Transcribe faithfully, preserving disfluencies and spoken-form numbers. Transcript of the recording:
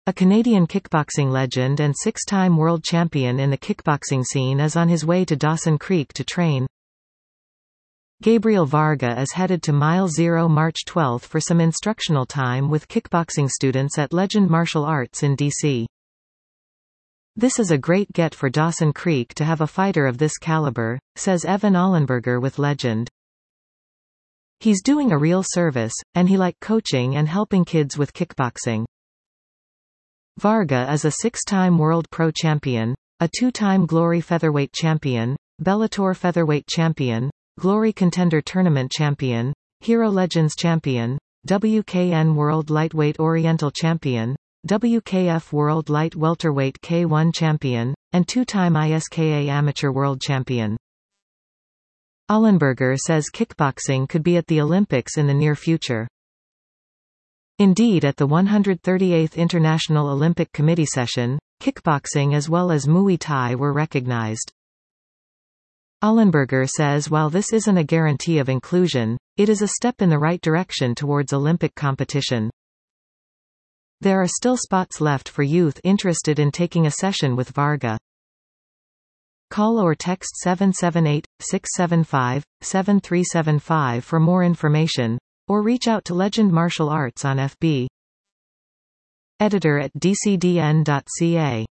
A Canadian kickboxing legend and six-time world champion in the kickboxing scene is on his way to Dawson Creek to train. Gabriel Varga is headed to Mile Zero March twelfth for some instructional time with kickboxing students at Legend Martial Arts in D C This is a great get for Dawson Creek to have a fighter of this caliber, says Evan Allenberger with Legend. He's doing a real service, and he like coaching and helping kids with kickboxing. Varga is a six-time world pro champion, a two-time Glory featherweight champion, Bellator featherweight champion, Glory Contender Tournament champion, Hero Legends champion, W K N World Lightweight Oriental champion, W K F World Light Welterweight K one champion, and two-time I S K A Amateur World champion. Allenberger says kickboxing could be at the Olympics in the near future. Indeed, at the one hundred thirty-eighth International Olympic Committee session, kickboxing as well as Muay Thai were recognized. Allenberger says while this isn't a guarantee of inclusion, it is a step in the right direction towards Olympic competition. There are still spots left for youth interested in taking a session with Varga. Call or text seven seven eight, six seven five, seven three seven five for more information, or reach out to Legend Martial Arts on F B. Editor at d c d n dot c a